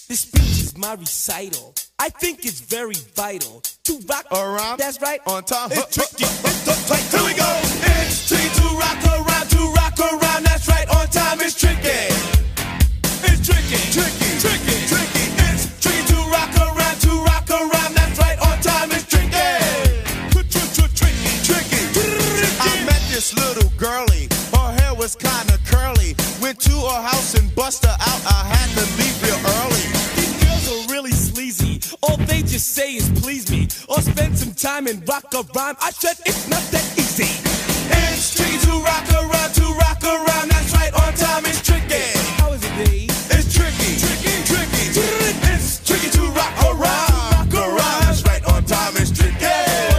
This speech is my recital. I think it's very vital to rock around. That's right. On time. It's tricky. Here we go. It's tricky to rock around. That's right. On time. It's tricky. It's tricky. Tricky. It's tricky to rock around. That's right. On time. It's tricky. Tricky. I met this little girlie. Her hair was kinda curly. Went to her house and bust her out. I had to leave real early. These girls are really sleazy. All they just say is please me, or spend some time and rock a rhyme. I said it's not that easy. It's tricky to rock around. That's right, on time it's tricky. How is it, B? It's tricky. It's tricky to rock around. That's right, on time it's tricky.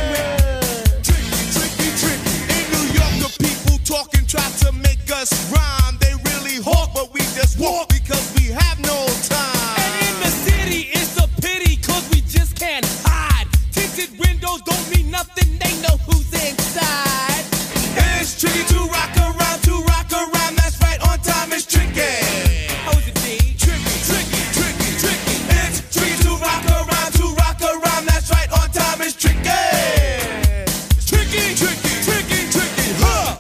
Tricky. In New York, the people talking try to make us rhyme. They really hawk, but we just walk because we have no time. And in the city, it's a pity, cause we just can't hide. Tinted windows don't mean nothing, they know who's inside. It's tricky to rock around. That's right, on time it's tricky. How is it, B? Tricky. It's tricky to rock around. That's right, on time it's tricky. Tricky, huh?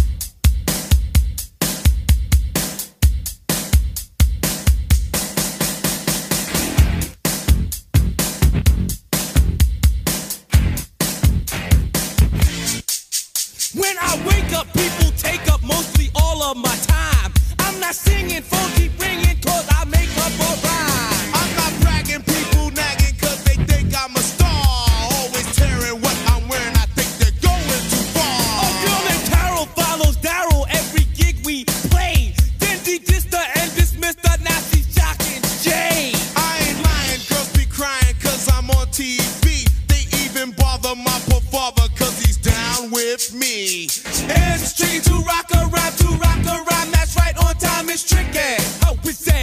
When I wake up, people take up mostly all of my time. I'm not singing, phone keep ringing, cause I make up a rhyme. I'm not bragging, people nagging, cause they think I'm a star. Always tearing what I'm wearing, I think they're going too far. A girl named Carol follows Daryl every gig we play. Then she dissed her and dismissed her, now she's shocking Jay. I ain't lying, girls be crying cause I'm on TV. They even bother my poor father cause he's down with me. It's tricky to rock around. That's right, on time it's tricky. How is that?